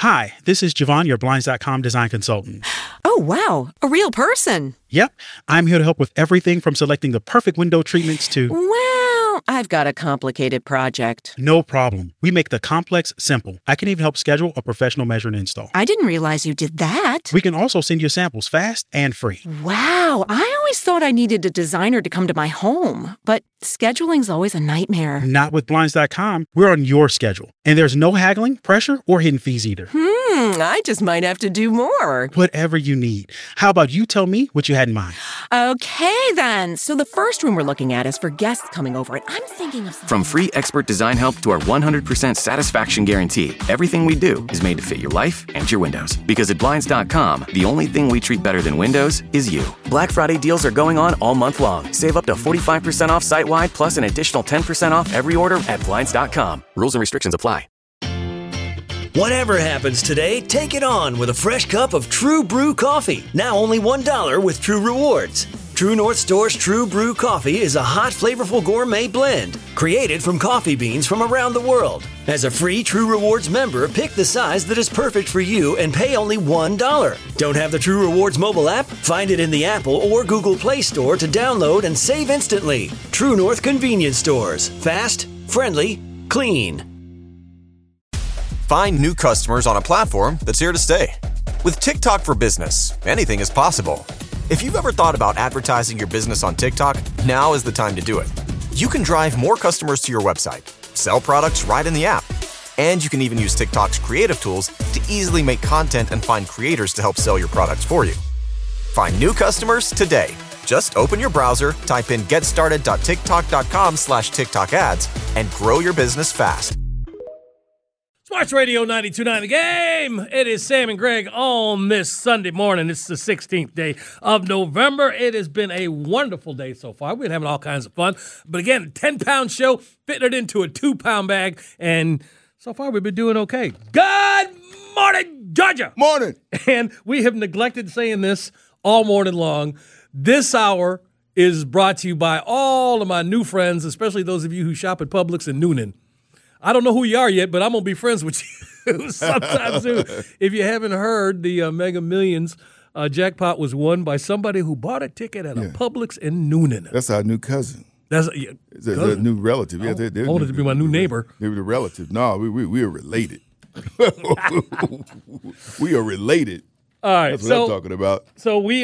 Hi, this is Javon, your Blinds.com design consultant. Oh, wow. A real person. Yep, I'm here to help with everything from selecting the perfect window treatments to... Well, I've got a complicated project. No problem. We make the complex simple. I can even help schedule a professional measure and install. I didn't realize you did that. We can also send you samples fast and free. Wow, I always thought I needed a designer to come to my home, but scheduling's always a nightmare. Not with Blinds.com. We're on your schedule. And there's no haggling, pressure, or hidden fees either. I just might have to do more. Whatever you need. How about you tell me what you had in mind? Okay, then. So the first room we're looking at is for guests coming over, and I'm thinking of something. From free expert design help to our 100% satisfaction guarantee, everything we do is made to fit your life and your windows. Because at Blinds.com, the only thing we treat better than windows is you. Black Friday deals are going on all month long. Save up to 45% off site-wide, plus an additional 10% off every order at Blinds.com. Rules and restrictions apply. Whatever happens today, take it on with a fresh cup of True Brew coffee. Now only $1 with True Rewards. True North Store's True Brew coffee is a hot, flavorful gourmet blend created from coffee beans from around the world. As a free True Rewards member, pick the size that is perfect for you and pay only $1. Don't have the True Rewards mobile app? Find it in the Apple or Google Play Store to download and save instantly. True North Convenience Stores. Fast, friendly, clean. Find new customers on a platform that's here to stay. With TikTok for Business, anything is possible. If you've ever thought about advertising your business on TikTok, now is the time to do it. You can drive more customers to your website, sell products right in the app, and you can even use TikTok's creative tools to easily make content and find creators to help sell your products for you. Find new customers today. Just open your browser, type in getstarted.tiktok.com/TikTok ads, and grow your business fast. Sports Radio 92.9 The Game. It is Sam and Greg on this Sunday morning. It's the 16th day of November. It has been a wonderful day so far. We've been having all kinds of fun. But again, a 10-pound show, fitting it into a 2-pound bag. And so far, we've been doing okay. Good morning, Georgia. Morning. And we have neglected saying this all morning long. This hour is brought to you by all of my new friends, especially those of you who shop at Publix and Noonan. I don't know who you are yet, but I'm going to be friends with you sometime soon. If you haven't heard, the Mega Millions jackpot was won by somebody who bought a ticket at a Publix in Noonan. That's our new cousin. That's a new relative. Yeah, I wanted to be my new neighbor. They were the relative. No, we are related. We are related. All right. That's what I'm talking about. So we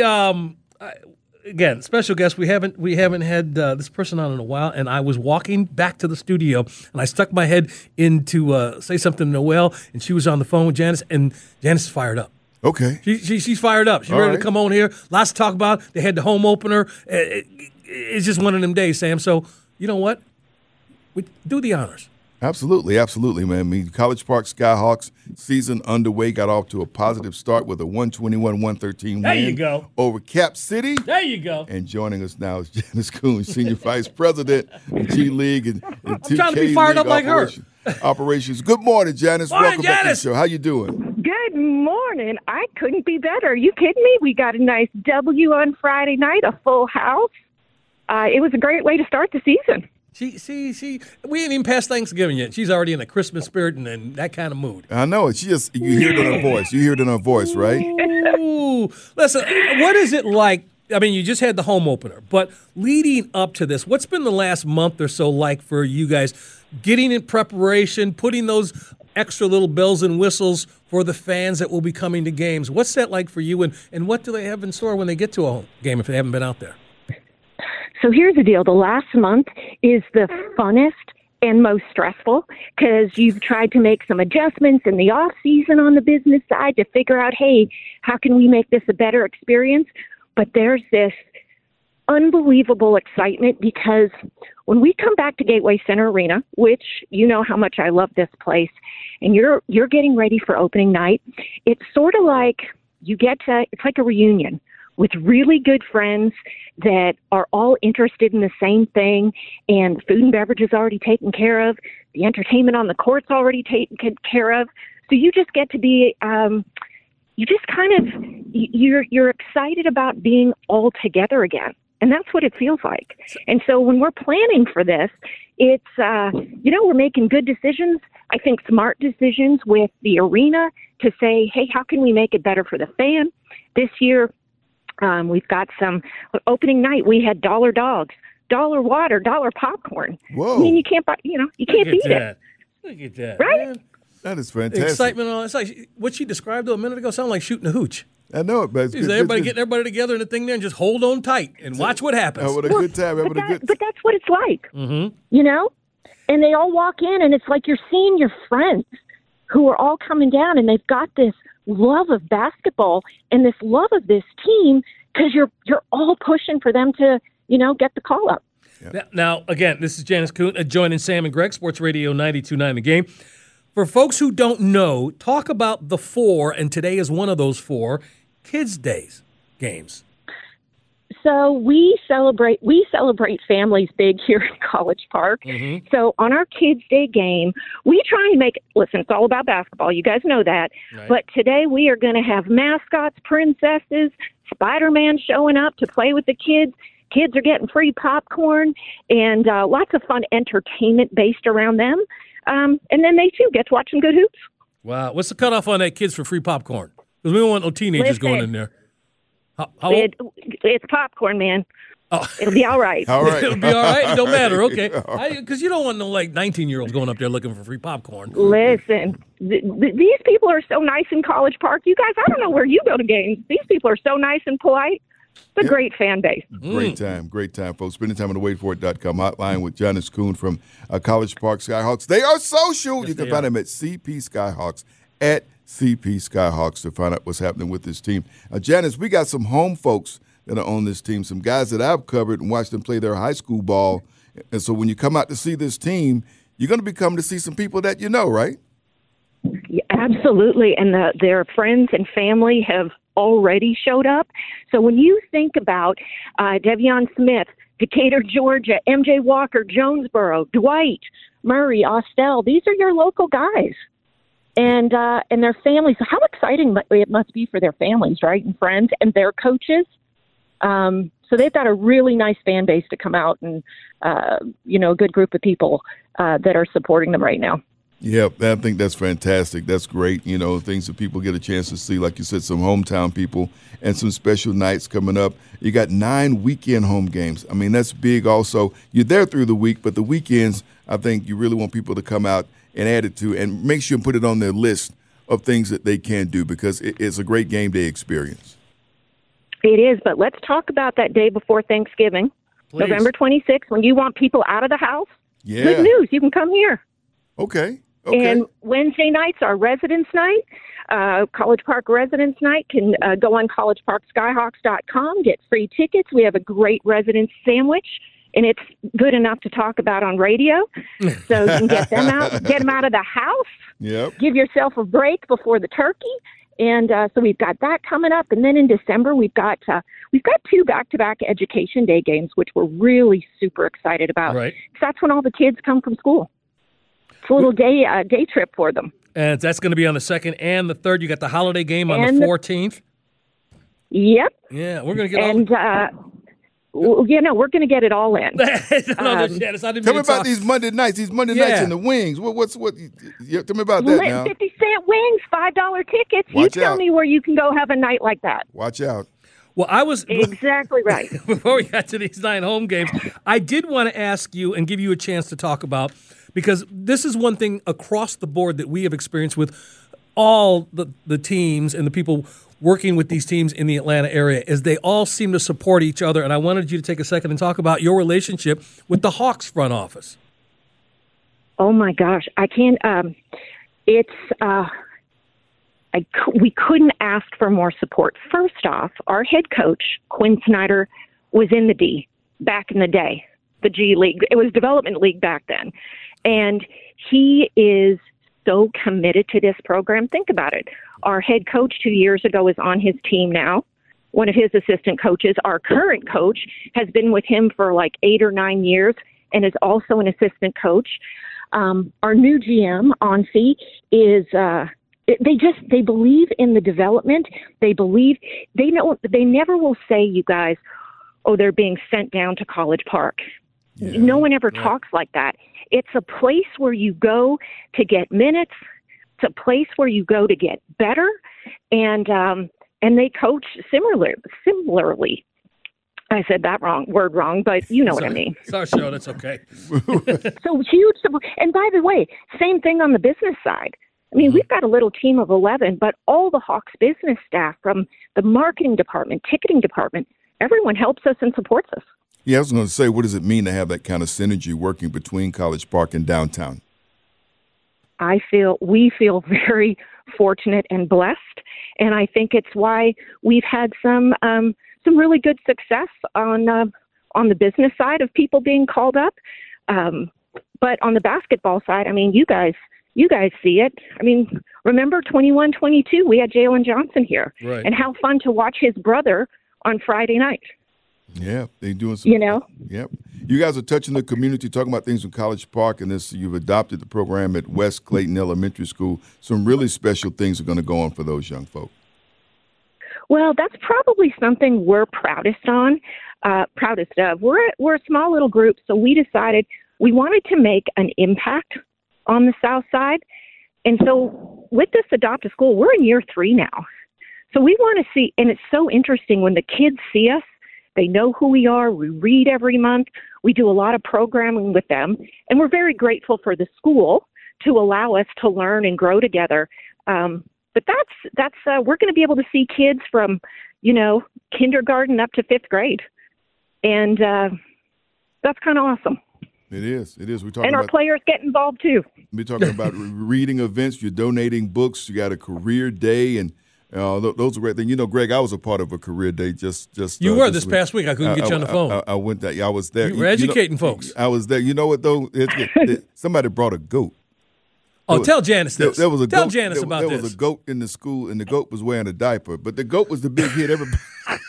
again, special guest. We haven't had this person on in a while, and I was walking back to the studio, and I stuck my head in to say something to Noelle, and she was on the phone with Janice, and Janice is fired up. Okay. She's fired up. She's ready to come on here. Lots to talk about. They had the home opener. It's just one of them days, Sam. So you know what? We do the honors. Absolutely, man. I mean, College Park Skyhawks season underway, got off to a positive start with a 121-113 There win you go. over Cap City. There you go. And joining us now is Janice Coons, Senior Vice President of G League and 2K trying to be fired up like her. Operations. Good morning, Janice. Morning, Welcome back to the Janice. show. How you doing? Good morning. I couldn't be better. Are you kidding me? We got a nice W on Friday night, a full house. It was a great way to start the season. We ain't even past Thanksgiving yet. She's already in a Christmas spirit and that kind of mood. I know it. You hear it in her voice. You hear it in her voice, right? Ooh. Listen, what is it like? I mean, you just had the home opener, but leading up to this, what's been the last month or so like for you guys getting in preparation, putting those extra little bells and whistles for the fans that will be coming to games? What's that like for you, and what do they have in store when they get to a home game if they haven't been out there? So here's the deal. The last month is the funnest and most stressful because you've tried to make some adjustments in the off season on the business side to figure out, hey, how can we make this a better experience? But there's this unbelievable excitement because when we come back to Gateway Center Arena, which you know how much I love this place, and you're getting ready for opening night, it's sort of like it's like a reunion with really good friends that are all interested in the same thing, and food and beverage is already taken care of. The entertainment on the court's already taken care of. So you just get to be, you're excited about being all together again. And that's what it feels like. And so when we're planning for this, it's, we're making good decisions. I think smart decisions with the arena to say, hey, how can we make it better for the fan? This year, we've got some opening night. We had $1 dogs, $1 water, $1 popcorn. Whoa. I mean, you can't buy, you can't beat it. Look at that. Right? Man. That is fantastic. The excitement on it's like what she described a minute ago sounded like shooting a hooch. I know it, but it's good. Everybody getting everybody together in the thing there and just hold on tight and watch what happens. Having a good time. But that's what it's like, And they all walk in, and it's like you're seeing your friends who are all coming down, and they've got this love of basketball and this love of this team because you're all pushing for them to, get the call up. Yeah. Now, again, this is Janice Kuhn joining Sam and Greg, Sports Radio 92.9 The Game. For folks who don't know, talk about the 4, and today is one of those 4, Kids' Days games. So we celebrate families big here in College Park. Mm-hmm. So on our Kids' Day game, we try and listen, it's all about basketball. You guys know that. Right. But today we are going to have mascots, princesses, Spider-Man showing up to play with the kids. Kids are getting free popcorn and lots of fun entertainment based around them. And then they, too, get to watch some good hoops. Wow. What's the cutoff on that kids for free popcorn? Because we don't want no teenagers going in there. It's popcorn, man. Oh. It'll be all right. All right. It'll be all right. It don't matter. Okay. Because you don't want no 19-year-olds going up there looking for free popcorn. Listen, these people are so nice in College Park. You guys, I don't know where you go to games. These people are so nice and polite. It's a great fan base. Great time, folks. Spending time on the waitforit.com hotline with Janice Kuhn from College Park Skyhawks. They are social. Yes, you can find them at CP Skyhawks, at CP Skyhawks, to find out what's happening with this team. Janice, we got some home folks that are on this team, some guys that I've covered and watched them play their high school ball. And so when you come out to see this team, you're going to be coming to see some people that you know, right? Yeah, absolutely. And their friends and family have already showed up. So when you think about Devion Smith, Decatur, Georgia, MJ Walker, Jonesboro, Dwight, Murray, Austell, these are your local guys. And their families. So how exciting it must be for their families, right, and friends and their coaches. So they've got a really nice fan base to come out and, a good group of people that are supporting them right now. Yeah, I think that's fantastic. That's great. Things that people get a chance to see, like you said, some hometown people and some special nights coming up. You got 9 weekend home games. I mean, that's big also. You're there through the week, but the weekends, I think you really want people to come out and add it to and make sure and put it on their list of things that they can do because it's a great game day experience. It is, but let's talk about that day before Thanksgiving, Please. November 26th, when you want people out of the house. Yeah. Good news, you can come here. Okay. And Wednesday nights are Residence Night. College Park Residence Night can go on collegeparkskyhawks.com, get free tickets. We have a great residence sandwich, and it's good enough to talk about on radio. So you can get them out of the house. Yep. Give yourself a break before the turkey. And so we've got that coming up. And then in December, we've got 2 back-to-back Education Day games, which we're really super excited about. Right. 'Cause that's when all the kids come from school. It's a little day trip for them. And that's going to be on the 2nd and the 3rd. You got the holiday game on the 14th. Yep. Yeah, we're going to get we're going to get it all in. Tell me about these Monday nights in the wings. Tell me about that now. 50-cent wings, $5 tickets. Watch you tell out. me where you can go have a night like that. Watch out. Well, I was exactly right. Before we got to these 9 home games, I did want to ask you and give you a chance to talk about, because this is one thing across the board that we have experienced with all the teams and the people working with these teams in the Atlanta area, is they all seem to support each other. And I wanted you to take a second and talk about your relationship with the Hawks front office. Oh my gosh, I can't. We couldn't ask for more support. First off, our head coach, Quinn Snyder, was in the D back in the day, the G League. It was Development League back then. And he is so committed to this program. Think about it. Our head coach 2 years ago is on his team now. One of his assistant coaches, our current coach, has been with him for like 8 or 9 years and is also an assistant coach. Our new GM, Onsi, is they believe in the development. They never will say, you guys, oh, they're being sent down to College Park. No one ever talks like that. It's a place where you go to get minutes. It's a place where you go to get better, and they coach similarly. I said that word wrong, but you know what I mean. It's our show. That's okay. So huge support. And by the way, same thing on the business side. I mean, we've got a little team of 11, but all the Hawks business staff, from the marketing department, ticketing department, everyone helps us and supports us. Yeah, I was going to say, what does it mean to have that kind of synergy working between College Park and downtown? We feel very fortunate and blessed, and I think it's why we've had some really good success on the business side of people being called up. But on the basketball side, I mean, you guys see it. I mean, remember 21-22, we had Jalen Johnson here, right, and how fun to watch his brother on Friday night. Yeah, they're doing some. Yep. You guys are touching the community, talking about things in College Park, and you've adopted the program at West Clayton Elementary School. Some really special things are going to go on for those young folk. Well, that's probably something we're proudest of. We're a small little group, so we decided we wanted to make an impact on the South Side. And so with this Adopt a School, we're in year 3 now. So we want to see, and it's so interesting when the kids see us, they know who we are. We read every month. We do a lot of programming with them. And we're very grateful for the school to allow us to learn and grow together. But that's we're going to be able to see kids from, kindergarten up to 5th grade. And that's kind of awesome. It is. We're talking our players get involved too. We're talking about reading events. You're donating books. You got a career day, and those are great things. Greg, I was a part of a career day. You were this past week. I couldn't get you on the phone. I went there. I was there. You were educating folks. I was there. You know what though? Somebody brought a goat. Tell Janice this. Tell Janice about this. There was a goat in the school, and the goat was wearing a diaper. But the goat was the big hit. Everybody.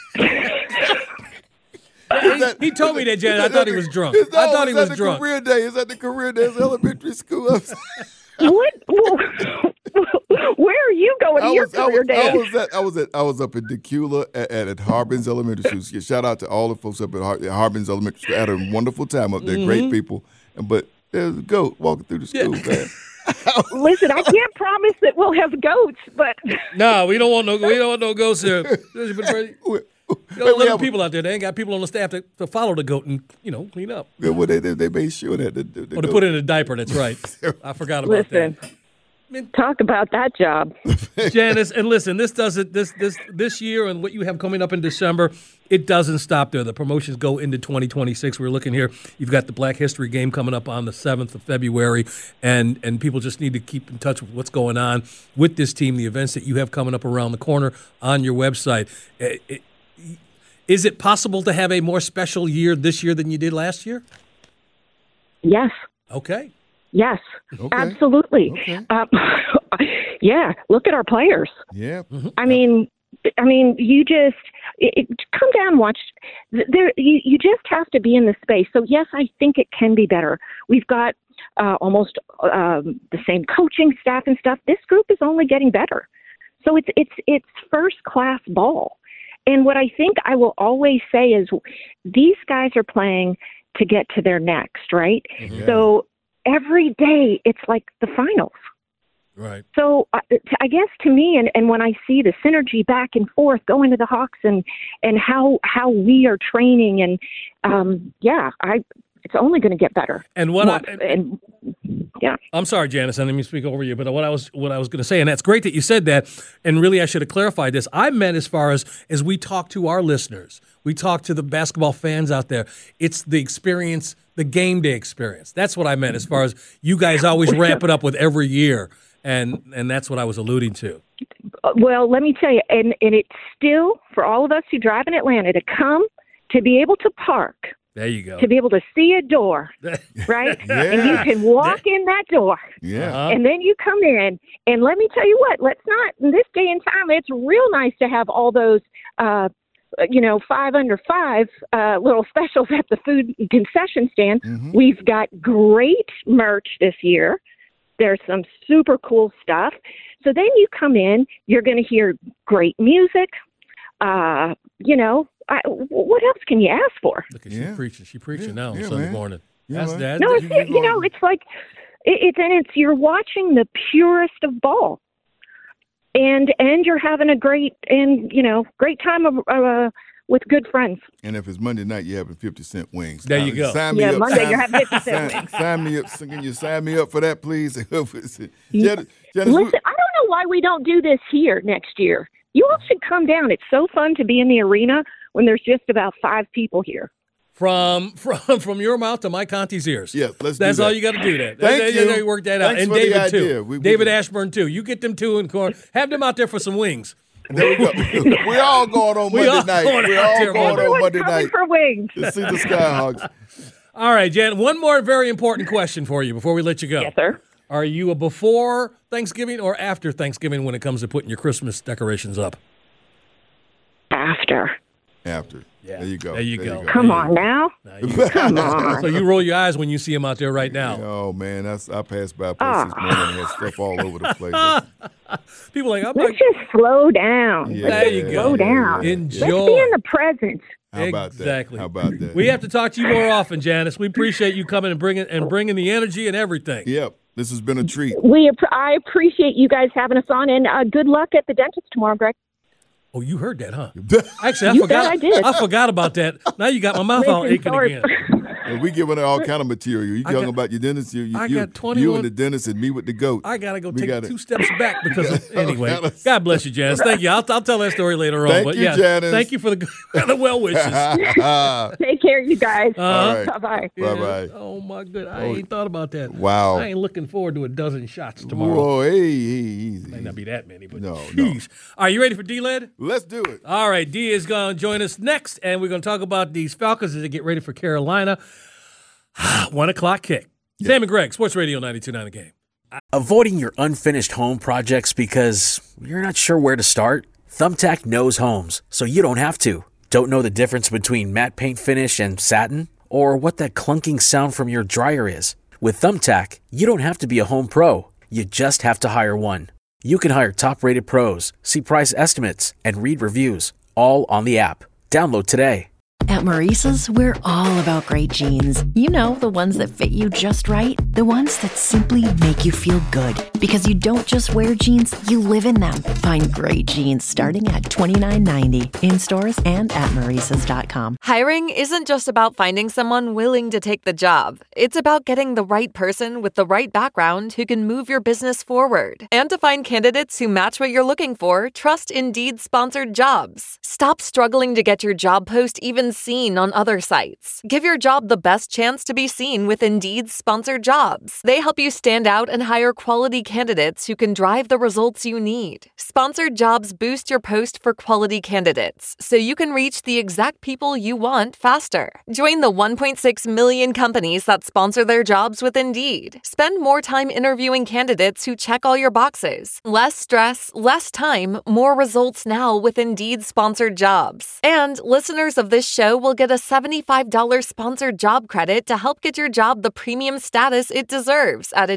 He told me that, Janice. I thought he was drunk. I thought he was drunk. Career day. Is that the career day? It's elementary school. What? Where are you going to your career day? I was up in Decula at Harbins Elementary School. Shout out to all the folks up at Harbins Elementary School. I had a wonderful time up there. Great people. But there's a goat walking through the school, man. Listen, I can't promise that we'll have goats, but no, we don't want no goats here. Little people out there, they ain't got people on the staff to follow the goat and clean up. Yeah, well, they made sure that to put it in a diaper. That's right. I forgot about that. Talk about that job, Janice. And listen, this year and what you have coming up in December, it doesn't stop there. The promotions go into 2026. We're looking here. You've got the Black History Game coming up on the 7th of February, and people just need to keep in touch with what's going on with this team, the events that you have coming up around the corner on your website. Is it possible to have a more special year this year than you did last year? Yes. Okay. Yes, okay. Absolutely. Okay. Yeah, look at our players. Yeah. Mm-hmm. I mean, you just come down and watch. You just have to be in the space. So yes, I think it can be better. We've got almost the same coaching staff and stuff. This group is only getting better. So it's first class ball. And what I think I will always say is these guys are playing to get to their next, right? Yeah. So every day it's like the finals. Right. So I guess to me, and when I see the synergy back and forth going to the Hawks and how we are training and it's only going to get better. And I'm sorry, Janice, I didn't mean to speak over you, but what I was going to say, and that's great that you said that. And really, I should have clarified this. I meant as far as we talk to our listeners, we talk to the basketball fans out there. It's the experience, the game day experience. That's what I meant as far as you guys always ramp it up with every year, and that's what I was alluding to. Well, let me tell you, and it's still for all of us who drive in Atlanta to come to be able to park. There you go. To be able to see a door, right? Yeah. And you can walk in that door. Yeah. Uh-huh. And then you come in. And let me tell you what, let's not, in this day and time, it's real nice to have all those, 5 under 5 little specials at the food concession stand. Mm-hmm. We've got great merch this year. There's some super cool stuff. So then you come in, you're going to hear great music. What else can you ask for? Look at she preaching. She preaching now on Sunday morning. Yeah, That's that. No, it's like you're watching the purest of ball, and you're having a great time with good friends. And if it's Monday night, you're having 50-cent wings. There you go. Sign me up. Monday you're having 50-cent wings. Sign me up. Can you sign me up for that, please? Listen, I don't know why we don't do this here next year. You all should come down. It's so fun to be in the arena when there's just about 5 people here. From your mouth to Mike Conti's ears. Yeah, let's do that. That's all you got to do. That. Thank you. You work that out. Thanks and for the David idea. too. David Ashburn too. You get them two in corner. Have them out there for some wings. There we go. We're all going on Monday night. We're all going on Monday night for wings to see the Skyhawks. All right, Jan. One more very important question for you before we let you go. Yes, sir. Are you a before Thanksgiving or after Thanksgiving when it comes to putting your Christmas decorations up? After. Yeah. There you go. There you go. Come on now. Come on. So you roll your eyes when you see them out there right now. Oh, man. I passed by a place this morning and had stuff all over the place. People are like, Let's just slow down. Yeah, there you go. Slow down. Enjoy. Let's be in the present. How about Exactly. that? How about that? We have to talk to you more often, Janice. We appreciate you coming and bringing the energy and everything. Yep. This has been a treat. I appreciate you guys having us on, and good luck at the dentist tomorrow, Greg. Oh, you heard that, huh? Actually, I forgot. I did. I forgot about that. Now you got my mouth all aching again. And we giving her all kind of material. You talking about your dentist? You and the dentist and me with the goat. I gotta go take 2 steps back because anyway. God bless you, Janice. Thank you. I'll tell that story later on. Thank you, Janice. Thank you for the well wishes. Take care, you guys. All right. Bye-bye. Bye-bye. Oh my goodness, I ain't thought about that. Wow. I ain't looking forward to a dozen shots tomorrow. Whoa, hey, easy. Might not be that many, but No. Are you ready for D-Led? Let's do it. All right, D is going to join us next, and we're going to talk about these Falcons as they get ready for Carolina. 1 o'clock kick. Yeah. Sam and Greg, Sports Radio 92.9 The Game. Avoiding your unfinished home projects because you're not sure where to start? Thumbtack knows homes, so you don't have to. Don't know the difference between matte paint finish and satin? Or what that clunking sound from your dryer is? With Thumbtack, you don't have to be a home pro. You just have to hire one. You can hire top-rated pros, see price estimates, and read reviews, all on the app. Download today. At Maurice's, we're all about great jeans. You know, the ones that fit you just right. The ones that simply make you feel good. Because you don't just wear jeans, you live in them. Find great jeans starting at $29.90 in stores and at Maurice's.com. Hiring isn't just about finding someone willing to take the job. It's about getting the right person with the right background who can move your business forward. And to find candidates who match what you're looking for, trust Indeed sponsored jobs. Stop struggling to get your job post even seen on other sites. Give your job the best chance to be seen with Indeed's sponsored jobs. They help you stand out and hire quality candidates who can drive the results you need. Sponsored jobs boost your post for quality candidates, so you can reach the exact people you want faster. Join the 1.6 million companies that sponsor their jobs with Indeed. Spend more time interviewing candidates who check all your boxes. Less stress, less time, more results now with Indeed sponsored jobs. And listeners of this show will get a $75 sponsored job credit to help get your job the premium status it deserves at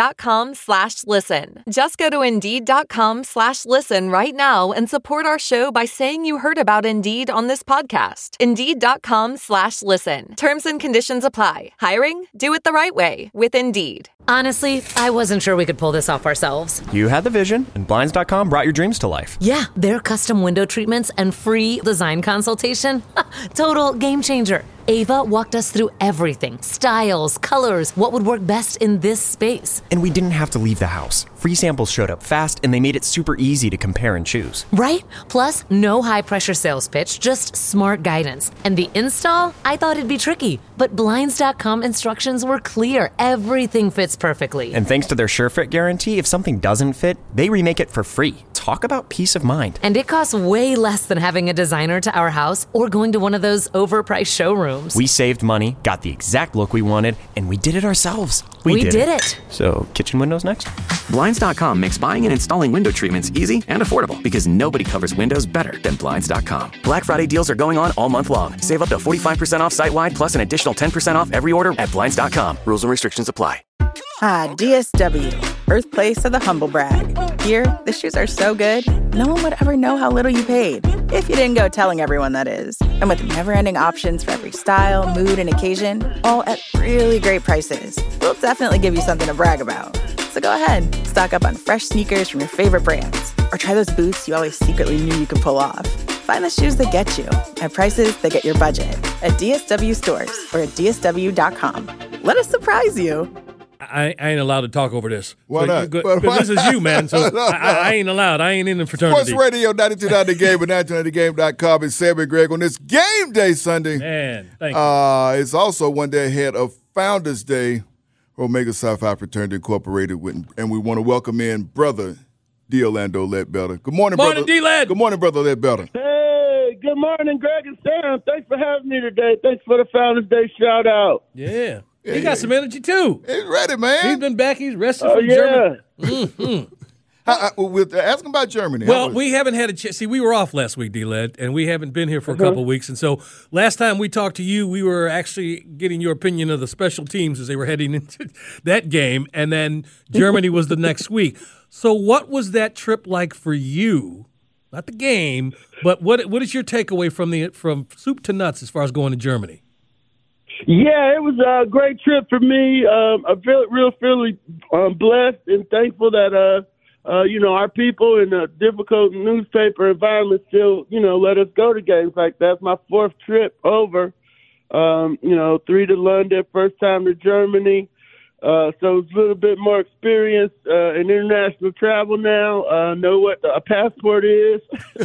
Indeed.com/listen. Just go to Indeed.com/listen right now and support our show by saying you heard about Indeed on this podcast. Indeed.com/listen. Terms and conditions apply. Hiring? Do it the right way with Indeed. Honestly, I wasn't sure we could pull this off ourselves. You had the vision, and Blinds.com brought your dreams to life. Yeah, their custom window treatments and free design consultation. Total game changer. Ava walked us through everything. Styles, colors, what would work best in this space. And we didn't have to leave the house. Free samples showed up fast, and they made it super easy to compare and choose. Right? Plus, no high-pressure sales pitch, just smart guidance. And the install? I thought it'd be tricky, but Blinds.com instructions were clear. Everything fits perfectly. And thanks to their SureFit guarantee, if something doesn't fit, they remake it for free. Talk about peace of mind. And it costs way less than having a designer to our house or going to one of those overpriced showrooms. We saved money, got the exact look we wanted, and we did it ourselves. We did it. So, kitchen windows next? Blinds.com makes buying and installing window treatments easy and affordable because nobody covers windows better than Blinds.com. Black Friday deals are going on all month long. Save up to 45% off site-wide plus an additional 10% off every order at Blinds.com. Rules and restrictions apply. Ah, DSW, birthplace of the humble brag. Here, the shoes are so good, no one would ever know how little you paid. If you didn't go telling everyone, that is. And with never-ending options for every style, mood, and occasion, all at really great prices, we'll definitely give you something to brag about. So go ahead, stock up on fresh sneakers from your favorite brands, or try those boots you always secretly knew you could pull off. Find the shoes that get you at prices that get your budget at DSW stores or at DSW.com. Let us surprise you. I ain't allowed to talk over this. Why not? Because this is you, man. So I ain't allowed. I ain't in the fraternity. Sports Radio 92.9 The Game and 92.9thegame.com. It's Sam and Greg on this Game Day Sunday. Man, thank you. It's also one day ahead of Founders Day, Omega Psi Phi Fraternity Incorporated, and we want to welcome in Brother D. Orlando Ledbetter. Good morning, brother. Morning, D-Led. Good morning, Brother Ledbetter. Hey, good morning, Greg and Sam. Thanks for having me today. Thanks for the Founders Day shout out. Yeah. He got some energy, too. He's ready, man. He's been back. He's rested from Germany. Mm-hmm. Ask him about Germany. Well, we haven't had a chance. See, we were off last week, D-Led, and we haven't been here for a couple of weeks. And so last time we talked to you, we were actually getting your opinion of the special teams as they were heading into that game. And then Germany was the next week. So what was that trip like for you? Not the game, but what is your takeaway from soup to nuts as far as going to Germany? Yeah, it was a great trip for me. I feel really blessed and thankful that our people in a difficult newspaper environment still, let us go to games like that. That's my fourth trip over. 3 to London, first time to Germany. So it's a little bit more experience in international travel now. Know what a passport is.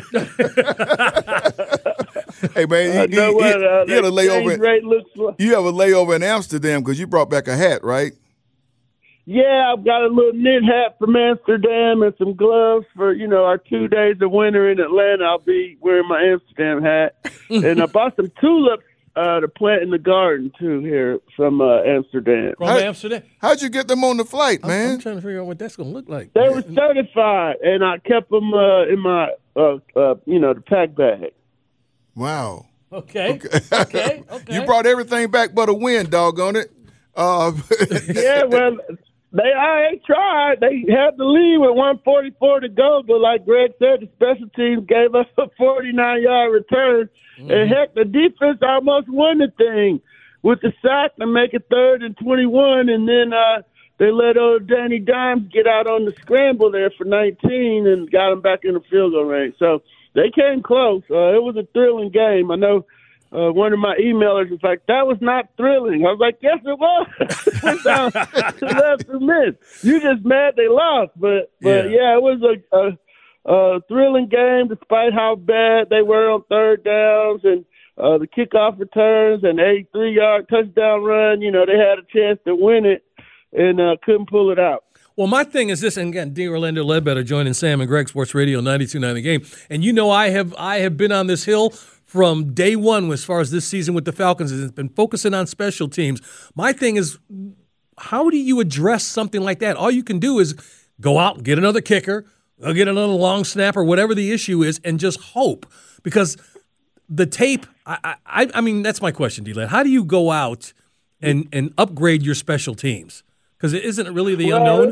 Hey, man, you had a layover. Rate looks like. You have a layover in Amsterdam because you brought back a hat, right? Yeah, I've got a little knit hat from Amsterdam and some gloves for, our 2 days of winter in Atlanta. I'll be wearing my Amsterdam hat. And I bought some tulips to plant in the garden, too, here from Amsterdam. From Amsterdam? How'd you get them on the flight, man? I'm trying to figure out what that's going to look like. They were certified, and I kept them in my, the pack bag. Wow. Okay. You brought everything back but a win, doggone it. Yeah, well, I tried. They had the lead with 1:44 to go, but like Greg said, the special teams gave us a 49-yard return. Mm-hmm. And heck, the defense almost won the thing with the sack to make it 3rd and 21, and then they let old Danny Dimes get out on the scramble there for 19 and got him back in the field goal range. So they came close. It was a thrilling game. I know one of my emailers was like, that was not thrilling. I was like, yes, it was. It went down to left 2 minutes. You just mad they lost. But yeah, it was a thrilling game despite how bad they were on 3rd downs and the kickoff returns and 83-yard touchdown run. They had a chance to win it and couldn't pull it out. Well, my thing is this, and again, D. Orlando Ledbetter joining Sam and Greg, Sports Radio 92.9 The Game. And I have been on this hill from day one as far as this season with the Falcons. It's been focusing on special teams. My thing is, how do you address something like that? All you can do is go out and get another kicker, or get another long snapper, whatever the issue is, and just hope. Because the tape, I mean, that's my question, D-Led. How do you go out and upgrade your special teams? Because it isn't really the unknown.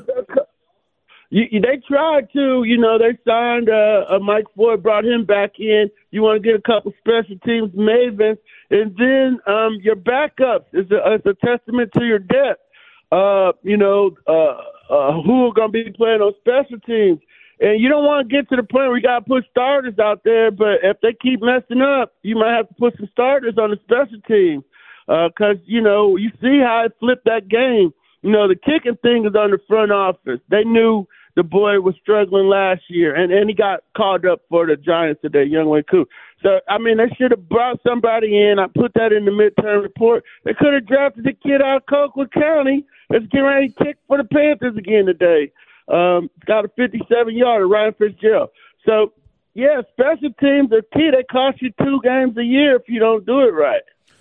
They tried to, they signed Mike Ford, brought him back in. You want to get a couple special teams mavens, and then your backups is a testament to your depth. Who are going to be playing on special teams. And you don't want to get to the point where you got to put starters out there, but if they keep messing up, you might have to put some starters on the special team because, you see how it flipped that game. The kicking thing is on the front office. They knew the boy was struggling last year, and he got called up for the Giants today, Younghoe Koo. So, they should have brought somebody in. I put that in the midterm report. They could have drafted the kid out of Cokewood County that's getting ready to kick for the Panthers again today. Got a 57-yarder, Ryan Fitzgerald. So, yeah, special teams are key. They cost you 2 games a year if you don't do it right.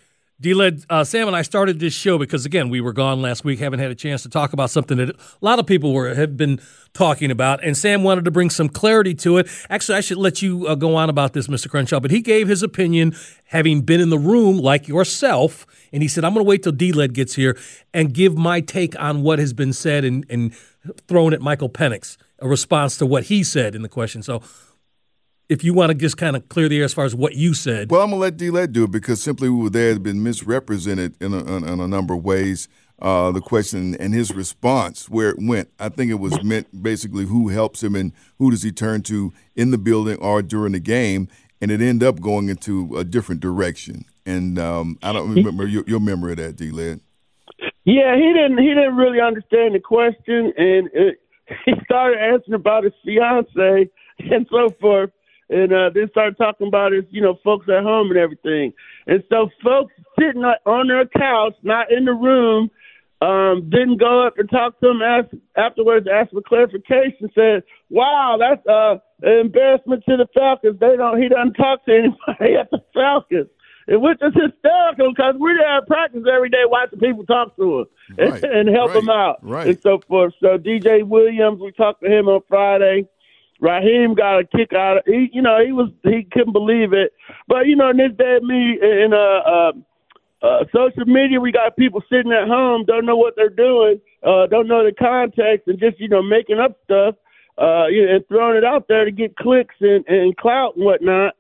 D-Led, Sam and I started this show because, again, we were gone last week, haven't had a chance to talk about something that a lot of people have been talking about, and Sam wanted to bring some clarity to it. Actually, I should let you go on about this, Mr. Crenshaw, but he gave his opinion, having been in the room like yourself, and he said, I'm going to wait till D-Led gets here and give my take on what has been said and thrown at Michael Penix, a response to what he said in the question. So if you want to just kind of clear the air as far as what you said. Well, I'm going to let D-Led do it because simply we were there, had been misrepresented in a number of ways, the question and his response, where it went. I think it was meant basically who helps him and who does he turn to in the building or during the game, and it ended up going into a different direction. And I don't remember your memory of that, D-Led. Yeah, he didn't really understand the question, and he started answering about his fiance and so forth. And then started talking about his, folks at home and everything. And so folks sitting on their couch, not in the room, didn't go up and talk to him afterwards, asked for clarification, said, wow, that's an embarrassment to the Falcons. He doesn't talk to anybody at the Falcons. And which is hysterical because we're there at practice every day watching people talk to him and help them out and so forth. So DJ Williams, we talked to him on Friday. Raheem got a kick out of he couldn't believe it. But in this day and me in social media, we got people sitting at home, don't know what they're doing, don't know the context, and just making up stuff, and throwing it out there to get clicks and clout and whatnot.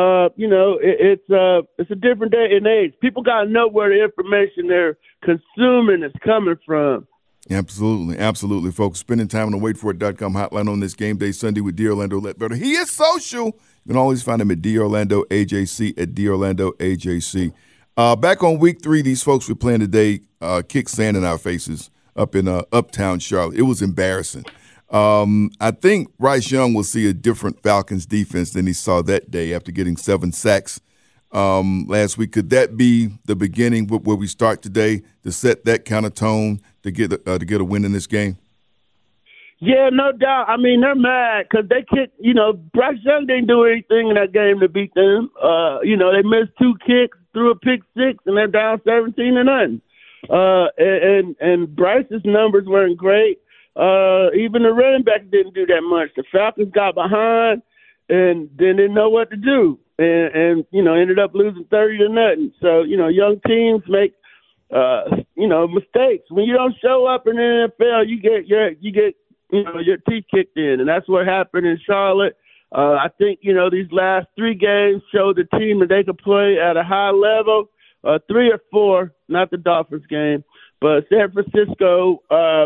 It's a different day and age. People got to know where the information they're consuming is coming from. Absolutely, folks. Spending time on the waitforit.com hotline on this game day Sunday with D. Orlando Ledbetter. He is social. You can always find him at D. Orlando AJC, at D. Orlando AJC. Back on week 3, these folks were playing today, kicked sand in our faces up in uptown Charlotte. It was embarrassing. I think Bryce Young will see a different Falcons defense than he saw that day after getting 7 sacks last week. Could that be the beginning where we start today to set that kind of tone to get a win in this game? Yeah, no doubt. I mean, they're mad because they kicked, Bryce Young didn't do anything in that game to beat them. They missed 2 kicks, threw a pick 6, and they're down 17-0. And Bryce's numbers weren't great. Even the running back didn't do that much. The Falcons got behind and then didn't know what to do. And ended up losing 30-0. So, young teams make, mistakes. When you don't show up in the NFL, you get your teeth kicked in. And that's what happened in Charlotte. I think, these last 3 games showed the team that they could play at a high level. 3 or 4, not the Dolphins game, but San Francisco,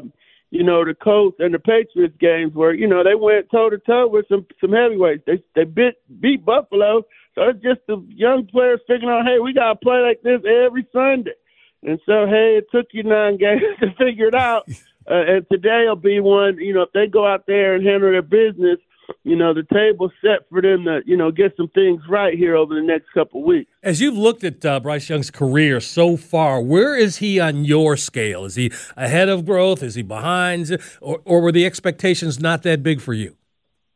the Colts and the Patriots games where, they went toe-to-toe with some heavyweights. They beat Buffalo. So it's just the young players figuring out, hey, we got to play like this every Sunday. And so, hey, it took you 9 games to figure it out. And today will be one, if they go out there and handle their business, the table's set for them to, get some things right here over the next couple of weeks. As you've looked at Bryce Young's career so far, where is he on your scale? Is he ahead of growth? Is he behind? Or were the expectations not that big for you?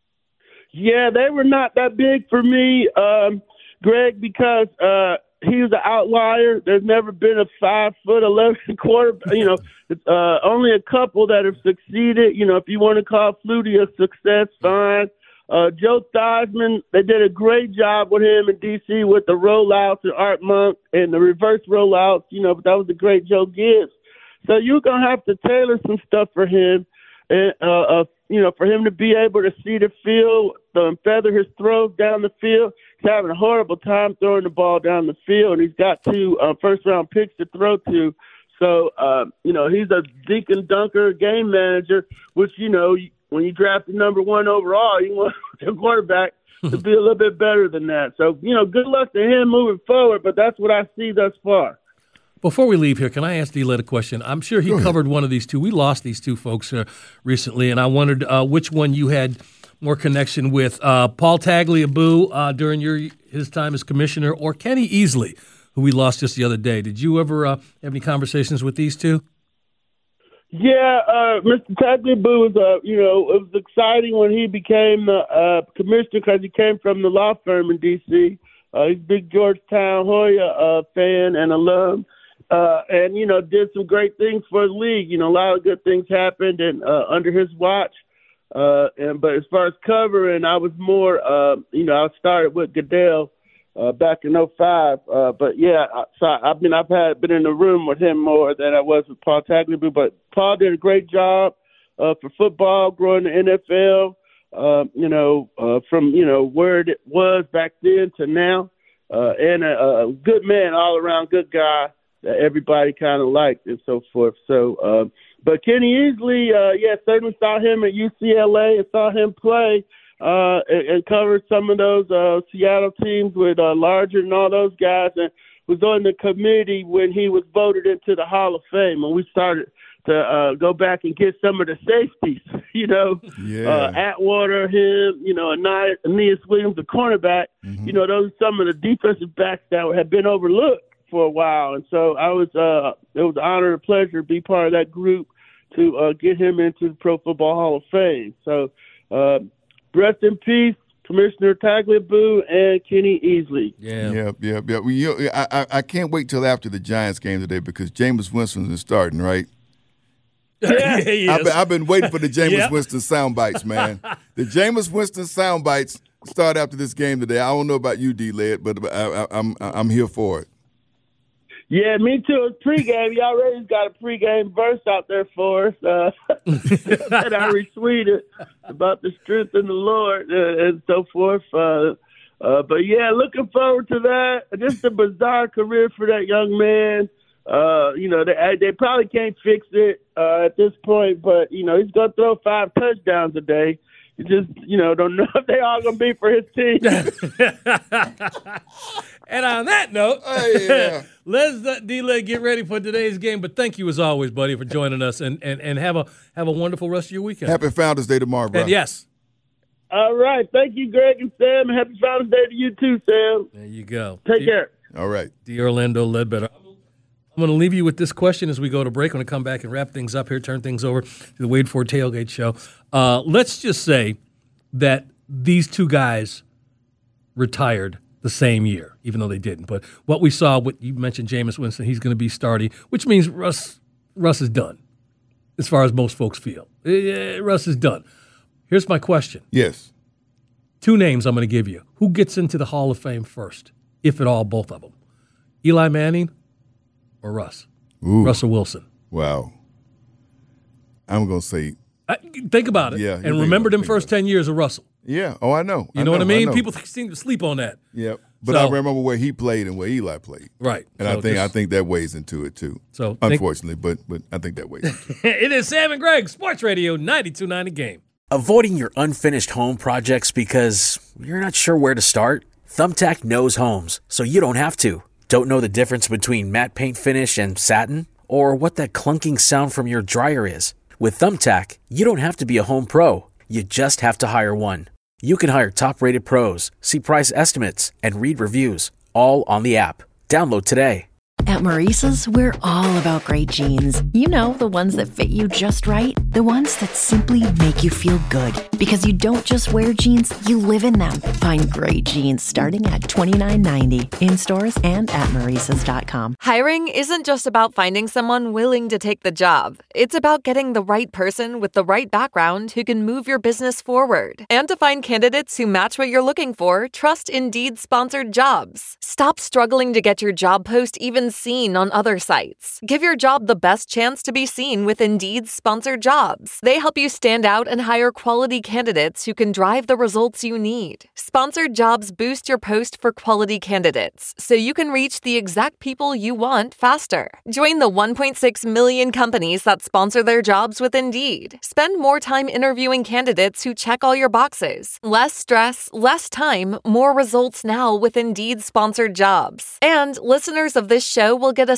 Yeah, they were not that big for me, Greg, because he was an outlier. There's never been a 5'11" quarterback. Only a couple that have succeeded. If you want to call Flutie a success, fine. Joe Theismann, they did a great job with him in D.C. with the rollouts and Art Monk and the reverse rollouts. But that was the great Joe Gibbs. So you're gonna have to tailor some stuff for him, and for him to be able to see the field, feather his throws down the field. He's having a horrible time throwing the ball down the field, and he's got 2 first-round picks to throw to. So, he's a dink and dunker game manager, which, when you draft the number 1 overall, you want your quarterback to be a little bit better than that. So, good luck to him moving forward, but that's what I see thus far. Before we leave here, can I ask D-Led a question? I'm sure he covered one of these 2. We lost these 2 folks recently, and I wondered which one you had more connection with, Paul Tagliabue during his time as commissioner, or Kenny Easley, who we lost just the other day. Did you ever have any conversations with these 2? Yeah, Mr. Tagliabue was, it was exciting when he became the commissioner because he came from the law firm in D.C. He's a big Georgetown Hoya fan and alum. And, did some great things for the league. A lot of good things happened and under his watch. But as far as covering, I was more, I started with Goodell back in 2005. I've been in the room with him more than I was with Paul Tagliabue. But Paul did a great job for football, growing the NFL. From where it was back then to now, and a good man, all around good guy that everybody kind of liked and so forth. So, but Kenny Easley, certainly saw him at UCLA and saw him play and covered some of those Seattle teams with Larger and all those guys, and was on the committee when he was voted into the Hall of Fame, and we started to go back and get some of the safeties, Atwater, him, Aeneas Williams, the cornerback. Mm-hmm. Those are some of the defensive backs that had been overlooked for a while. And so it was an honor and a pleasure to be part of that group to get him into the Pro Football Hall of Fame. So rest in peace, Commissioner Tagliabue and Kenny Easley. Yeah. Well, I can't wait till after the Giants game today because Jameis Winston is starting, right? Yeah. I've been waiting for the Jameis Winston sound bites, man. The Jameis Winston sound bites start after this game today. I don't know about you, D-Led, but I'm here for it. Yeah, me too. It's pregame. Y'all already got a pregame verse out there for us that I retweeted about the strength in the Lord and so forth. But yeah, looking forward to that. Just a bizarre career for that young man. They probably can't fix it at this point, but he's gonna throw 5 touchdowns a day. You just don't know if they all gonna be for his team. And on that note, let's D-Leg get ready for today's game. But thank you as always, buddy, for joining us, and have a wonderful rest of your weekend. Happy Founders Day tomorrow, bro. And yes. All right, thank you, Greg and Sam, and happy Founders Day to you too, Sam. There you go. Take care. All right, D. Orlando Ledbetter. I'm going to leave you with this question as we go to break. I'm going to come back and wrap things up here, turn things over to the Wade Ford Tailgate Show. Let's just say that these two guys retired the same year, even though they didn't. But what we saw, what you mentioned, Jameis Winston, he's going to be starting, which means Russ is done, as far as most folks feel. Russ is done. Here's my question. Yes. 2 names I'm going to give you. Who gets into the Hall of Fame first, if at all, both of them? Eli Manning or Russ? Ooh. Russell Wilson. Wow. I'm going to say. Think about it. Yeah. And remember them first 10 years of Russell. Yeah. Oh, I know. You know what I mean? People seem to sleep on that. Yeah. But I remember where he played and where Eli played. Right. And I think that weighs into it too. So unfortunately, but I think that weighs into it. It is Sam and Greg, Sports Radio 92.9 The Game. Avoiding your unfinished home projects because you're not sure where to start? Thumbtack knows homes, so you don't have to. Don't know the difference between matte paint finish and satin? Or what that clunking sound from your dryer is? With Thumbtack, you don't have to be a home pro. You just have to hire one. You can hire top-rated pros, see price estimates, and read reviews, all on the app. Download today. At Maurice's, we're all about great jeans. You know, the ones that fit you just right. The ones that simply make you feel good. Because you don't just wear jeans, you live in them. Find great jeans starting at $29.90 in stores and at Maurice's.com. Hiring isn't just about finding someone willing to take the job. It's about getting the right person with the right background who can move your business forward. And to find candidates who match what you're looking for, trust Indeed sponsored jobs. Stop struggling to get your job post even seen on other sites. Give your job the best chance to be seen with Indeed's sponsored jobs. They help you stand out and hire quality candidates who can drive the results you need. Sponsored jobs boost your post for quality candidates, so you can reach the exact people you want faster. Join the 1.6 million companies that sponsor their jobs with Indeed. Spend more time interviewing candidates who check all your boxes. Less stress, less time, more results now with Indeed sponsored jobs. And listeners of this show will get a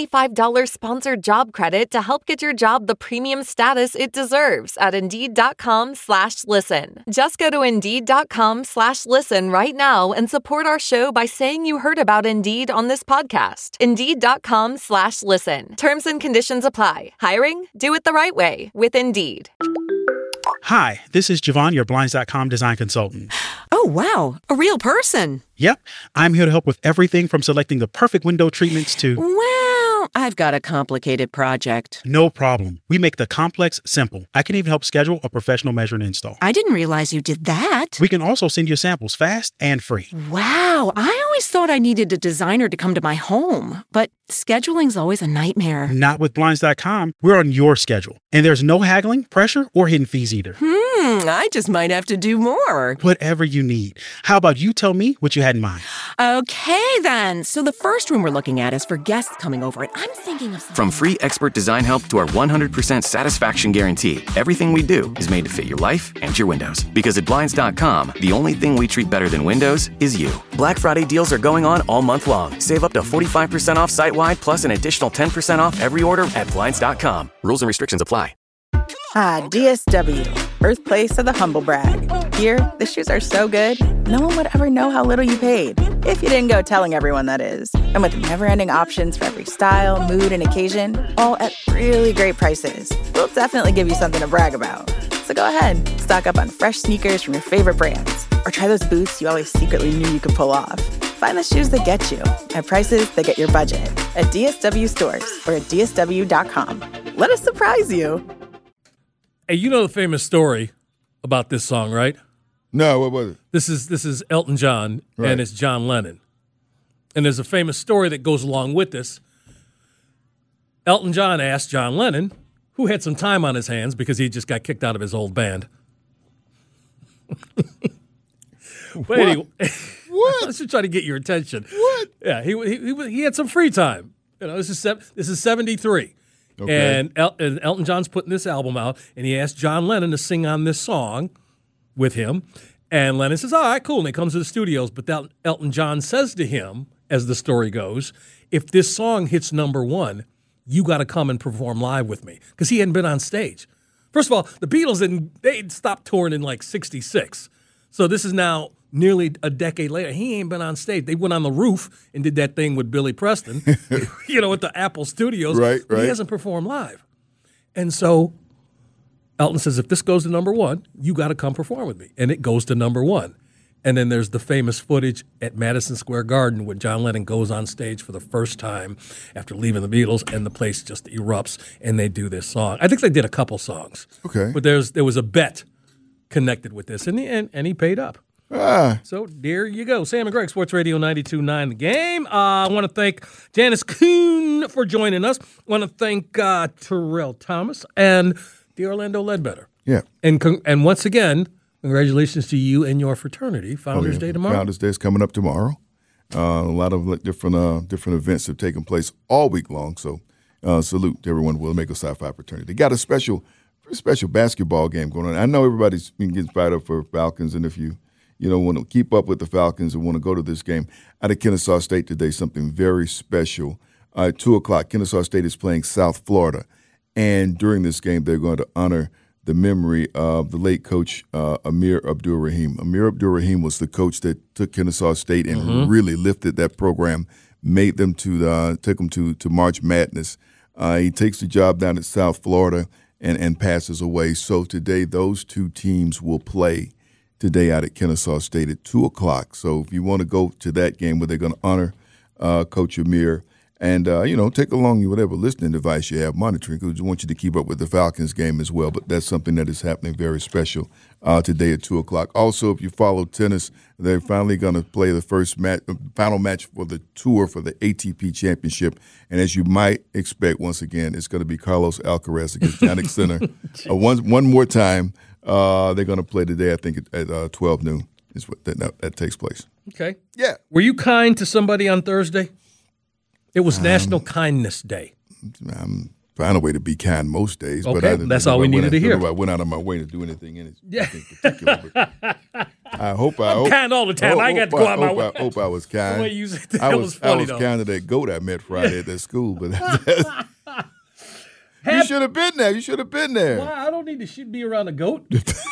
$75 sponsored job credit to help get your job the premium status it deserves at Indeed.com/listen. Just go to Indeed.com/listen right now and support our show by saying you heard about Indeed on this podcast. Indeed.com/listen. Terms and conditions apply. Hiring? Do it the right way with Indeed. Hi, this is Javon, your Blinds.com design consultant. Oh, Oh, wow. A real person. Yep. I'm here to help with everything from selecting the perfect window treatments to... Well, I've got a complicated project. No problem. We make the complex simple. I can even help schedule a professional measure and install. I didn't realize you did that. We can also send you samples fast and free. Wow. I always thought I needed a designer to come to my home, but scheduling's always a nightmare. Not with Blinds.com. We're on your schedule. And there's no haggling, pressure, or hidden fees either. I just might have to do more. Whatever you need. How about you tell me what you had in mind? Okay, then. So the first room we're looking at is for guests coming over, and I'm thinking of something. From free expert design help to our 100% satisfaction guarantee, everything we do is made to fit your life and your windows. Because at Blinds.com, the only thing we treat better than windows is you. Black Friday deals are going on all month long. Save up to 45% off site-wide, plus an additional 10% off every order at Blinds.com. Rules and restrictions apply. DSW, birthplace of the humble brag. Here, the shoes are so good, no one would ever know how little you paid. If you didn't go telling everyone, that is. And with never-ending options for every style, mood, and occasion, all at really great prices, we'll definitely give you something to brag about. So go ahead, stock up on fresh sneakers from your favorite brands, or try those boots you always secretly knew you could pull off. Find the shoes that get you at prices that get your budget at DSW stores or at DSW.com. Let us surprise you. Hey, you know the famous story about this song, right? No, what was it? This is Elton John, Right. and it's John Lennon. And there's a famous story that goes along with this. Elton John asked John Lennon, who had some time on his hands because he just got kicked out of his old band. But anyway, what? Let's just try to get your attention. What? Yeah, he had some free time. You know, this is 73. Okay. And Elton John's putting this album out, and he asked John Lennon to sing on this song with him. And Lennon says, all right, cool. And he comes to the studios. But Elton John says to him, as the story goes, if this song hits number one, you got to come and perform live with me. Because he hadn't been on stage. First of all, the Beatles, they'd stopped touring in like 66. So this is now nearly a decade later. He ain't been on stage. They went on the roof and did that thing with Billy Preston, at the Apple Studios. Right. He hasn't performed live. And so Elton says, if this goes to number one, you got to come perform with me. And it goes to number one. And then there's the famous footage at Madison Square Garden when John Lennon goes on stage for the first time after leaving the Beatles, and the place just erupts, and they do this song. I think they did a couple songs. Okay. But there was a bet connected with this, and he paid up. So there you go. Sam and Greg, Sports Radio 92.9 The Game. I want to thank Janice Kuhn for joining us. I want to thank Terrell Thomas and the Orlando Ledbetter. Yeah. And once again, congratulations to you and your fraternity. Founders Day tomorrow. Founders Day is coming up tomorrow. A lot of different events have taken place all week long. So salute to everyone with Omega Psi Phi fraternity. They got a special basketball game going on. I know everybody's been getting fired up for Falcons, and if you want to keep up with the Falcons and want to go to this game out of Kennesaw State today, something very special. At 2 o'clock, Kennesaw State is playing South Florida, and during this game, they're going to honor the memory of the late coach Amir Abdur-Rahim. Amir Abdur-Rahim was the coach that took Kennesaw State and really lifted that program, made them took them to March Madness. He takes the job down at South Florida and passes away. So today, those two teams will play today out at Kennesaw State at 2 o'clock. So if you want to go to that game where they're going to honor Coach Amir and, take along whatever listening device you have monitoring, because we want you to keep up with the Falcons game as well. But that's something that is happening very special today at 2 o'clock. Also, if you follow tennis, they're finally going to play the final match for the tour for the ATP Championship. And as you might expect, once again, it's going to be Carlos Alcaraz against Jannik Sinner. One more time. They're going to play today, I think, at 12 noon is what that takes place. Okay. Yeah. Were you kind to somebody on Thursday? It was National Kindness Day. I'm finding a way to be kind most days. Okay, but that's all we needed to hear. I went out of my way to do anything in Yeah. particular. But I'm kind all the time. I got to go out my way. I hope I was kind. The way you said that was funny, I was though. kind of that goat I met Friday at that school. But you should have been there. You should have been there. Well, I don't need to be around a goat.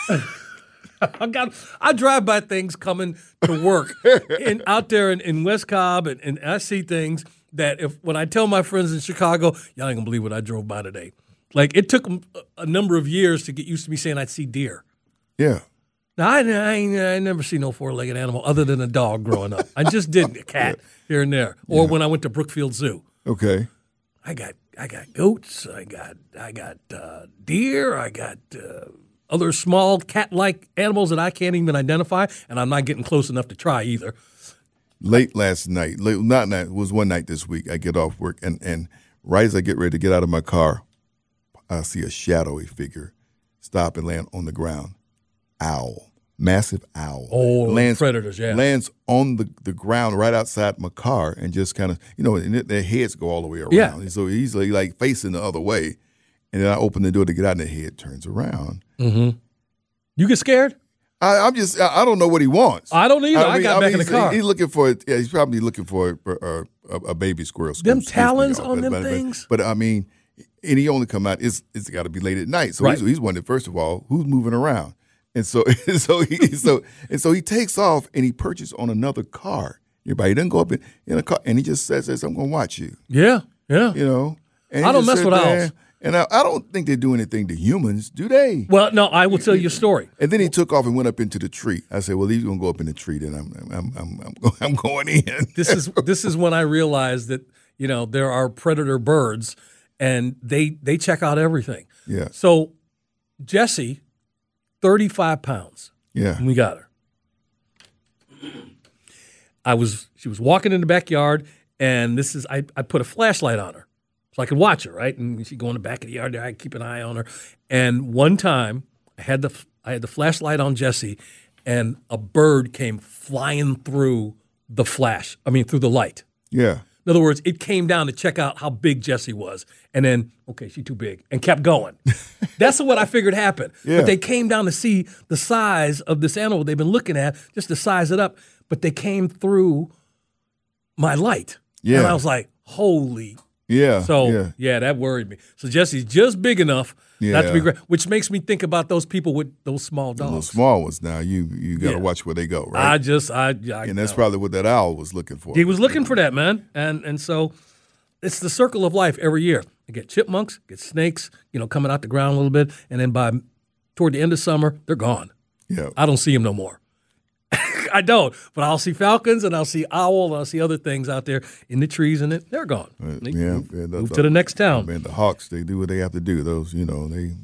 I drive by things coming to work out there in West Cobb, and I see things that when I tell my friends in Chicago, y'all ain't gonna believe what I drove by today. Like, it took them a number of years to get used to me saying I'd see deer. Yeah. Now, I never seen no four-legged animal other than a dog growing up. I just did a cat here and there, or when I went to Brookfield Zoo. Okay. I got goats. I got deer. I got other small cat-like animals that I can't even identify, and I'm not getting close enough to try either. Late last night, it was one night this week. I get off work, and right as I get ready to get out of my car, I see a shadowy figure stop and land on the ground. Owl. Massive owl. Oh, predators, yeah. Lands on the ground right outside my car and just kind of, and their heads go all the way around. Yeah. And so he's like facing the other way. And then I open the door to get out and the head turns around. Mm-hmm. You get scared? I don't know what he wants. I don't either. I got back in the car. He's looking for, he's probably looking for a baby squirrel. Them talons on them things? But I mean, and he only come out, it's got to be late at night. So he's wondering, first of all, who's moving around? And so he takes off and he perches on another car. Everybody doesn't go up in a car, and he just says, "I'm going to watch you." Yeah. And I don't mess with owls. And I don't think they do anything to humans, do they? Well, no. I will tell you a story. And then he took off and went up into the tree. I said, "Well, he's going to go up in the tree, then I'm going in." This is when I realized that there are predator birds, and they check out everything. Yeah. So Jessie. 35 pounds. Yeah. And we got her. She was walking in the backyard, and I put a flashlight on her so I could watch her, right? And she'd go in the back of the yard there. I'd keep an eye on her. And one time I had the flashlight on Jessie, and a bird came flying through through the light. Yeah. In other words, it came down to check out how big Jessie was. And then, okay, she's too big, and kept going. That's what I figured happened. Yeah. But they came down to see the size of this animal they've been looking at, just to size it up. But they came through my light. Yeah. And I was like, holy. Yeah. So, that worried me. So Jessie's just big enough not to be great, which makes me think about those people with those small dogs. Those small ones now, you got to watch where they go, right? And that's probably what that owl was looking for. He was looking for that, man. And so it's the circle of life every year. You get chipmunks, get snakes, coming out the ground a little bit, and then toward the end of summer, they're gone. Yeah. I don't see them no more. I don't, but I'll see falcons and I'll see owl and I'll see other things out there in the trees, and they're gone. Move to the next town. Man, the hawks, they do what they have to do. Those, you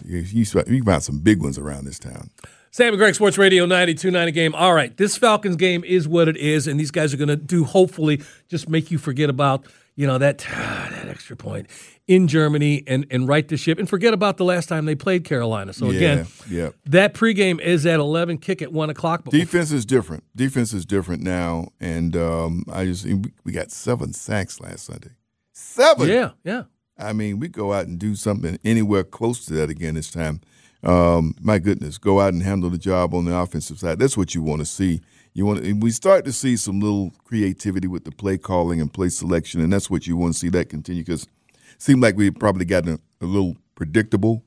find some big ones around this town. Sam and Greg, Sports Radio 92.9 Game. All right, this Falcons game is what it is, and these guys are going to do, hopefully, just make you forget about that extra point in Germany and right the ship and forget about the last time they played Carolina. So, again, that pregame is at 11, kick at 1 o'clock. But Defense is different. Defense is different now, and we got 7 sacks last Sunday. 7! Yeah. I mean, we go out and do something anywhere close to that again this time. My goodness, go out and handle the job on the offensive side. That's what you want to see. We start to see some little creativity with the play calling and play selection, and that's what you want to see that continue, because it seemed like we probably gotten a little predictable,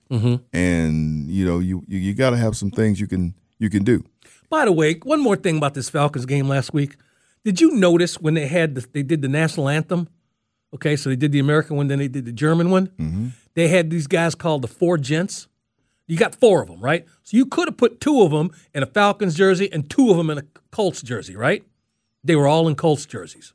and you got to have some things you can do. By the way, one more thing about this Falcons game last week. Did you notice when they did the national anthem? Okay, so they did the American one, then they did the German one. Mm-hmm. They had these guys called the Four Gents. You got 4 of them, right? So you could have put 2 of them in a Falcons jersey and 2 of them in a Colts jersey, right? They were all in Colts jerseys.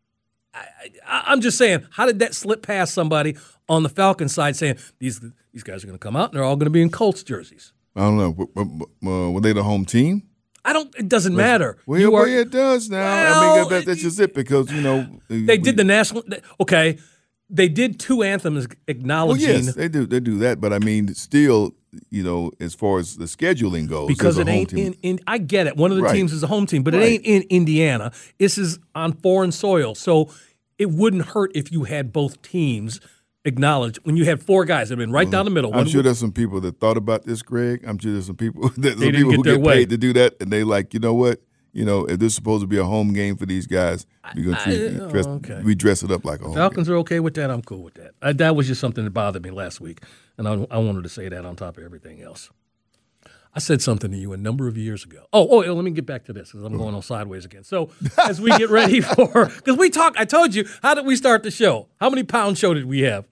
I'm just saying, how did that slip past somebody on the Falcons side saying these guys are going to come out and they're all going to be in Colts jerseys? I don't know. Were they the home team? It doesn't matter. Well, it does now. Well, that's just it, because, they did the national – okay, they did 2 anthems acknowledging – well, yes, they do that. But, I mean, still – as far as the scheduling goes, because it ain't in I get it. One of the teams is a home team, but it ain't in Indiana. This is on foreign soil, so it wouldn't hurt if you had both teams acknowledge when you had 4 guys that have been right down the middle. I'm sure there's some people that thought about this, Greg. I'm sure there's some people who get paid to do that, and they like, you know what? If this is supposed to be a home game for these guys, we're gonna we dress it up like a home Falcons game. are okay with that. I'm cool with that. That was just something that bothered me last week, and I wanted to say that on top of everything else. I said something to you a number of years ago. Let me get back to this because I'm going on sideways again. So as we get ready because I told you, how did we start the show? How many pound show did we have?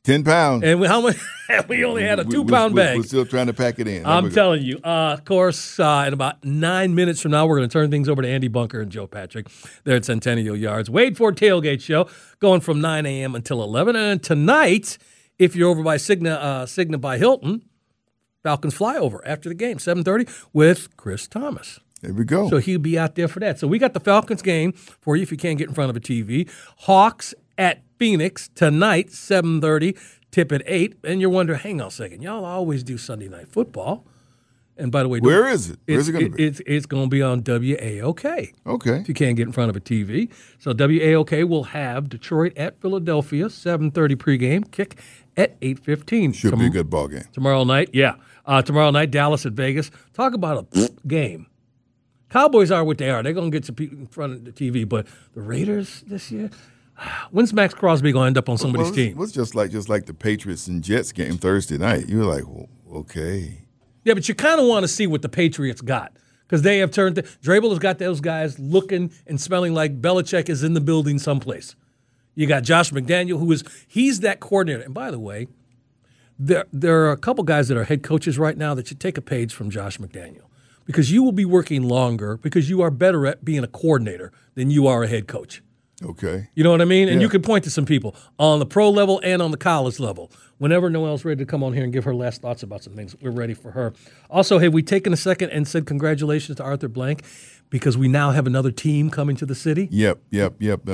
10 pounds. And how much? We only had a 2-pound bag. We're still trying to pack it in. I'm telling you. Of course, in about 9 minutes from now, we're going to turn things over to Andy Bunker and Joe Patrick. They're at Centennial Yards. Wade Ford Tailgate Show going from 9 a.m. until 11. And tonight, if you're over by Cigna by Hilton, Falcons flyover after the game, 7:30 with Chris Thomas. There we go. So he'll be out there for that. So we got the Falcons game for you if you can't get in front of a TV. Hawks at Phoenix tonight, 7:30, tip at 8. And you're wondering, hang on a second, y'all always do Sunday Night Football. And by the way, where is it? Where's it going to be? It's going to be on WAOK. Okay. If you can't get in front of a TV. So WAOK will have Detroit at Philadelphia, 7:30 pregame, kick at 8:15. Should be a good ball game. Tomorrow night, yeah. Tomorrow night, Dallas at Vegas. Talk about a game. Cowboys are what they are. They're going to get some people in front of the TV. But the Raiders this year, when's Max Crosby going to end up on somebody's team? It was just like the Patriots and Jets game Thursday night. You were like, well, okay. Yeah, but you kind of want to see what the Patriots got because they have turned. Vrabel has got those guys looking and smelling like Belichick is in the building someplace. You got Josh McDaniel, he's that coordinator. And by the way, there are a couple guys that are head coaches right now that should take a page from Josh McDaniel because you will be working longer because you are better at being a coordinator than you are a head coach. Okay. You know what I mean? And you can point to some people on the pro level and on the college level. Whenever Noelle's ready to come on here and give her last thoughts about some things, we're ready for her. Also, have we taken a second and said congratulations to Arthur Blank because we now have another team coming to the city? Yep. The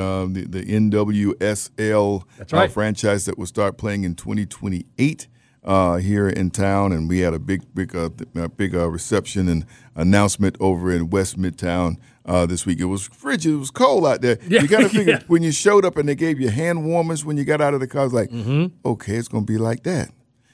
NWSL That's right. Franchise that will start playing in 2028 here in town, and we had a big reception and announcement over in West Midtown this week. It was frigid. It was cold out there. Yeah, you got to figure when you showed up and they gave you hand warmers when you got out of the car. I was like, okay, it's going to be like that.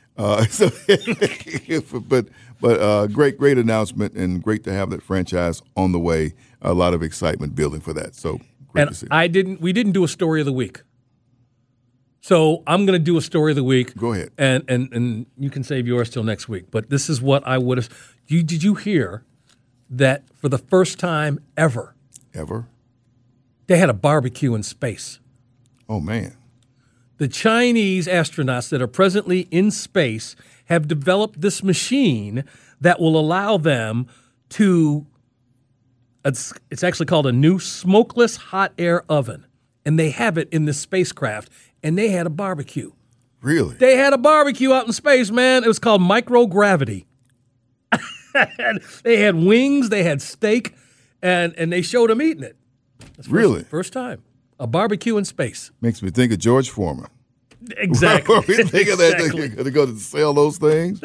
But great announcement and great to have that franchise on the way. A lot of excitement building for that. So great to see. We didn't do a story of the week. So I'm going to do a story of the week. Go ahead. And you can save yours till next week. But this is what I would have. Did you hear that for the first time ever, they had a barbecue in space? Oh, man. The Chinese astronauts that are presently in space have developed this machine that will allow them to, it's actually called a new smokeless hot air oven. And they have it in this spacecraft. And they had a barbecue. Really? They had a barbecue out in space, man. It was called microgravity. They had wings, they had steak, and they showed them eating it. Really? First time. A barbecue in space. Makes me think of George Foreman. Exactly. We think of that. They go to sell those things.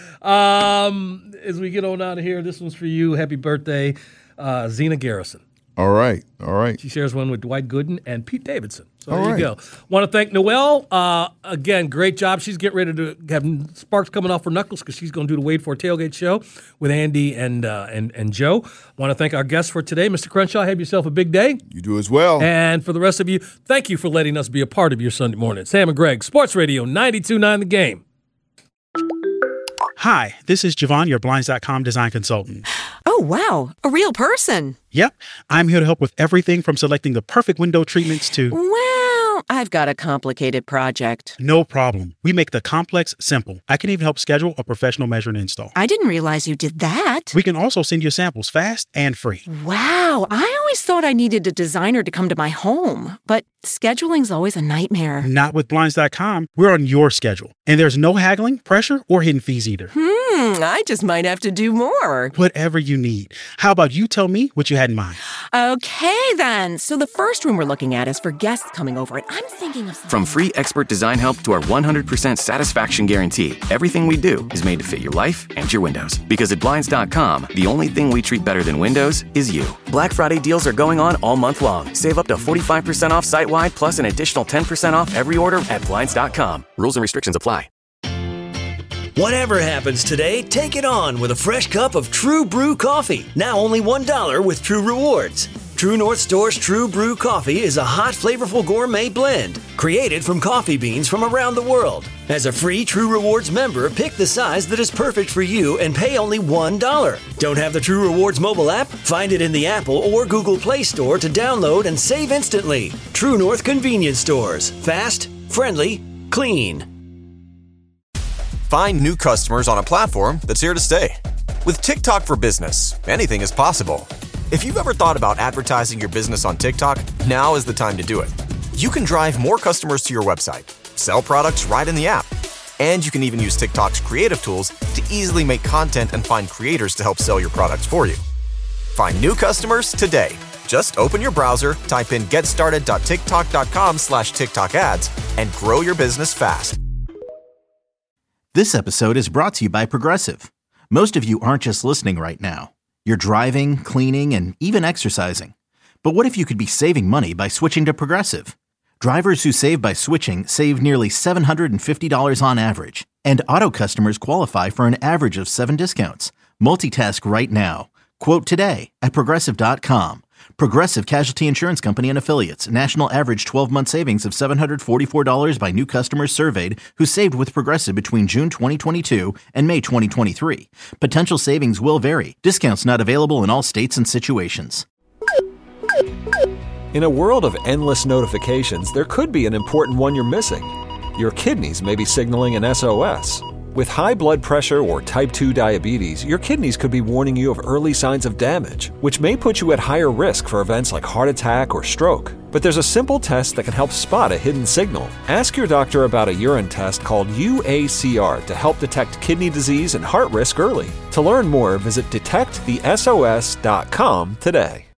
As we get on out of here, this one's for you. Happy birthday, Zena Garrison. All right. She shares one with Dwight Gooden and Pete Davidson. So there you go. Want to thank Noelle. Again, great job. She's getting ready to have sparks coming off her knuckles because she's going to do the Wade Ford Tailgate Show with Andy and Joe. Want to thank our guests for today. Mr. Crenshaw, have yourself a big day. You do as well. And for the rest of you, thank you for letting us be a part of your Sunday morning. Sam and Greg, Sports Radio 92.9 The Game. Hi, this is Javon, your Blinds.com design consultant. Oh, wow. A real person. Yep. I'm here to help with everything from selecting the perfect window treatments to... Well, I've got a complicated project. No problem. We make the complex simple. I can even help schedule a professional measure and install. I didn't realize you did that. We can also send you samples fast and free. Wow. I always thought I needed a designer to come to my home, but scheduling's always a nightmare. Not with Blinds.com. We're on your schedule. And there's no haggling, pressure, or hidden fees either. I just might have to do more. Whatever you need. How about you tell me what you had in mind? Okay, then. So the first room we're looking at is for guests coming over, and I'm thinking of something. From free expert design help to our 100% satisfaction guarantee, everything we do is made to fit your life and your windows. Because at Blinds.com, the only thing we treat better than windows is you. Black Friday deals are going on all month long. Save up to 45% off site-wide, plus an additional 10% off every order at Blinds.com. Rules and restrictions apply. Whatever happens today, take it on with a fresh cup of True Brew coffee. Now only $1 with True Rewards. True North Store's True Brew coffee is a hot, flavorful gourmet blend created from coffee beans from around the world. As a free True Rewards member, pick the size that is perfect for you and pay only $1. Don't have the True Rewards mobile app? Find it in the Apple or Google Play Store to download and save instantly. True North Convenience Stores. Fast, friendly, clean. Find new customers on a platform that's here to stay. With TikTok for Business, anything is possible. If you've ever thought about advertising your business on TikTok, now is the time to do it. You can drive more customers to your website, sell products right in the app, and you can even use TikTok's creative tools to easily make content and find creators to help sell your products for you. Find new customers today. Just open your browser, type in getstarted.tiktok.com/TikTok ads, and grow your business fast. This episode is brought to you by Progressive. Most of you aren't just listening right now. You're driving, cleaning, and even exercising. But what if you could be saving money by switching to Progressive? Drivers who save by switching save nearly $750 on average. And auto customers qualify for an average of 7 discounts. Multitask right now. Quote today at Progressive.com. Progressive Casualty Insurance Company and Affiliates. National average 12-month savings of $744 by new customers surveyed who saved with Progressive between June 2022 and May 2023. Potential savings will vary. Discounts not available in all states and situations. In a world of endless notifications, there could be an important one you're missing. Your kidneys may be signaling an SOS. With high blood pressure or type 2 diabetes, your kidneys could be warning you of early signs of damage, which may put you at higher risk for events like heart attack or stroke. But there's a simple test that can help spot a hidden signal. Ask your doctor about a urine test called UACR to help detect kidney disease and heart risk early. To learn more, visit detectthesos.com today.